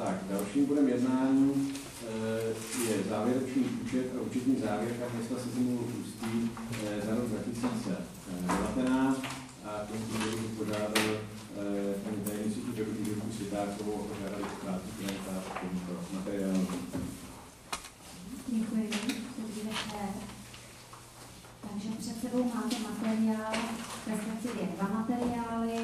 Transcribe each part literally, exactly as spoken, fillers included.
Tak, dalším bodem jednání je závěrečný účet a účetní závěrka města Sezimova Ústí za rok dva tisíce devatenáct a k tomu bych požádal paní tajemnici úřadu Žilku Světákovou a požádali krátkou komentář k tomuto materiálu. Děkuji, dobrý večer. Takže před sebou máte materiál, respektive dva materiály,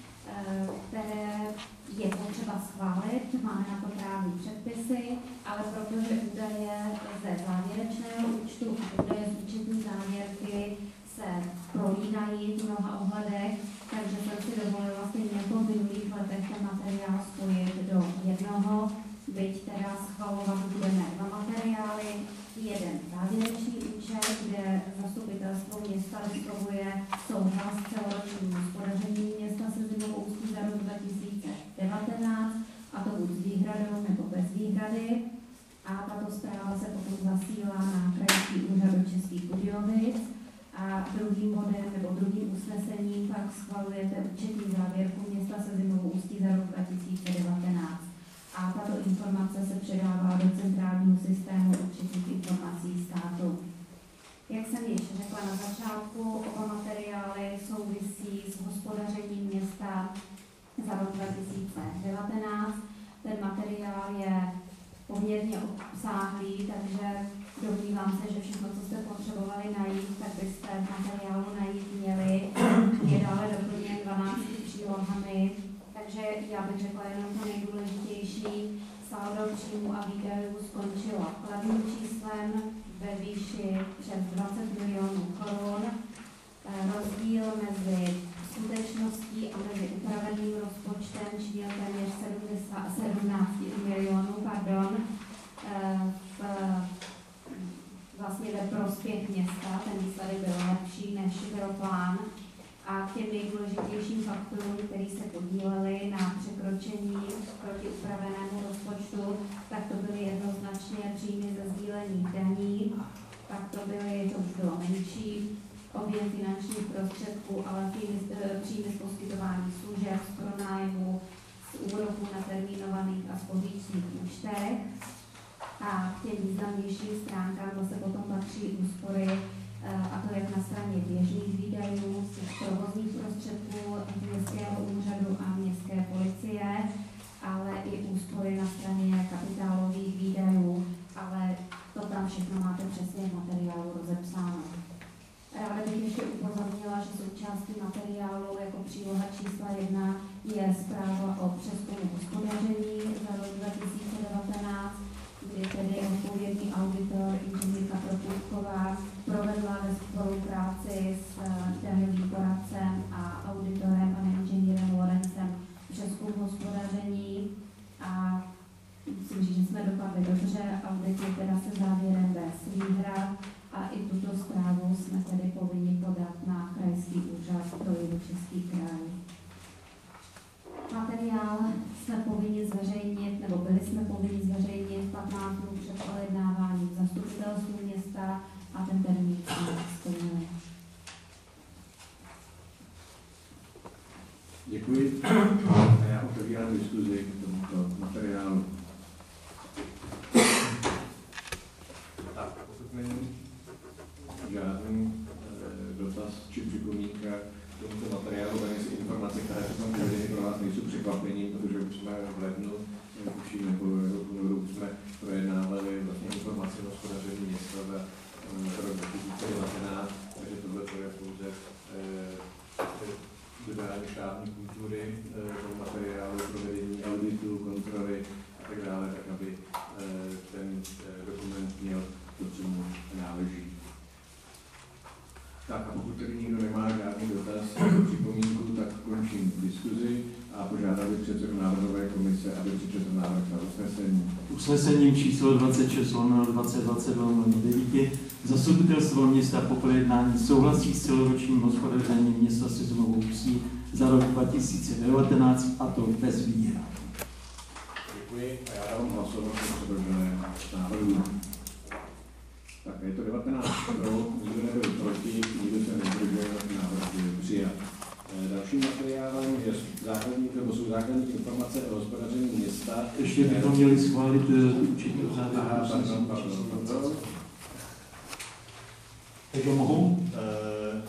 které je potřeba schválit, máme na to právní předpisy, ale protože údaje ze závěrečného účtu a údaje z účetní závěrky se prolínají v mnoha ohledech, takže jsem si dovolila stejně jako v minulých letech ten materiál spojit do jednoho, byť teda schvalovat budeme dva materiály, jeden závěrečný účet, kde zastupitelstvo města vyslovuje souhlas s celoročním hospodařením města Sezimovo Ústí za rok dva tisíce devatenáct, a to buď s výhradou nebo bez výhrady. A tato zpráva se potom zasílá na krajský úřad do Českých Budějovic. A druhým bodem nebo druhým usnesením pak schvalujete účetní závěrku města Sezimovo Ústí za rok dva tisíce devatenáct. A tato informace se předává do centrálního systému účetních informací státu. Jak jsem již řekla na začátku, oba materiály souvisí s hospodařením města za rok dva tisíce devatenáct. Ten materiál je poměrně obsáhlý, takže domnívám se, že všechno, co jste potřebovali najít, tak byste v materiálu najít měli. Je dále doplněn dvanácti přílohami, takže já bych řekla jenom to nejdůležitější. Saldo příjmů a výdajů skončilo kladným číslem ve výši přes dvacet milionů korun. Rozdíl mezi skutečností a mezi upraveným rozpočtem činil téměř sedmnáct milionů, pardon, v, vlastně ve prospěch města. Ten výsledek byl lepší, než byl plán. A k těm nejdůležitějším faktorům, které se podílely na překročení proti upravenému rozpočtu, tak to byly jednoznačně příjmy ze sdílených daní, pak to byly, to už bylo menší, objem finančních prostředků, ale příjmy z poskytování služeb, z pronájmu, z úroků na termínovaných a spoříčních účtech. A k těm významnějším stránkám zase potom patří úspory, a to jak na straně běžných výdajů, z těch provozních prostředků městského úřadu a městské policie, ale i úspory na straně kapitálových výdajů, ale to tam všechno máte přesně v materiálu rozepsáno. Ráda bych ještě upozornila, že součástí materiálu jako příloha čísla jedna je zpráva o přezkumu hospodaření za rok dva tisíce devatenáct, kdy tedy odpovědný auditor inženýrka Propůjčková provedla ve spolupráci s daňovým poradcem a auditorem a inženýrem Lorencem přezkum hospodaření a myslím, že jsme dopadli dobře. Audit je teda se závěrem bez výhrad a i tuto zprávu jsme tedy povinni podat na krajský úřad pro Jihočeský kraj. Materiál jsme povinni zveřejnit, nebo byli jsme povinni zveřejnit patnáct dnů před projednáváním zastupitelstvu města a ten termín jsme splnili. Děkuji. A já otevírám diskuzi k tomuto materiálu. Tak, pokud není žádný e, dotaz či připomínka k tomuto materiálu, tak si informace, které jsou uvedeny, pro vás nejsou překvapením, protože už jsme v lednu, už nebo v únoru už jsme projednávali vlastně informace o hospodaření města za rok dva tisíce devatenáct, takže tohle je pouze e, dodání štábní kultury, e, materiálu, provedení auditu, kontroly a tak dále, tak aby e, ten e, dokument měl to, co mu náleží. Tak a pokud tady nikdo nemá žádný dotaz nebo připomínku, tak končím diskuzi a požádal bych předsedu návrhové komise, aby přečetl návrh na usnesení. Usnesením číslo dvacet šest lomeno dvacet dvacet lomeno devět zastupitelstvo města po projednání souhlasí s celoročním hospodařením města Sezimovo Ústí za rok dva tisíce devatenáct, a to bez výhrad. Děkuji a já dám hlasovat o předloženém návrhu. Tak je to devatenáct pro, nikdo nebyl proti, nikdo se nezdržel, návrh byl přijat. Dalším materiálem je základní, nebo jsou základní informace o hospodaření města. Ještě bychom měli schválit uh, účetní závěr. Aha, pardon, pardon, pardon. Takže mohu? Eh,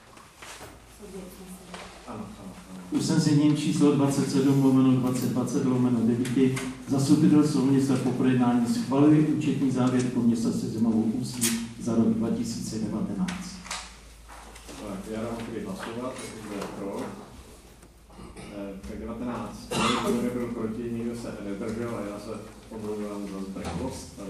ano, ano, ano. Usnesením číslo dvacet sedm lomeno dvacet dvacet lomeno devět zastupitelstvo města po projednání schvaluje účetní závěrku města Sezemovou Ústí za rok dva tisíce devatenáct. Tak, já dám tedy hlasovat, pokud bude pro. Eh, tak devatenáct. Kdo nebyl proti, nikdo se nedržel a já se omlouvám za zbrklost.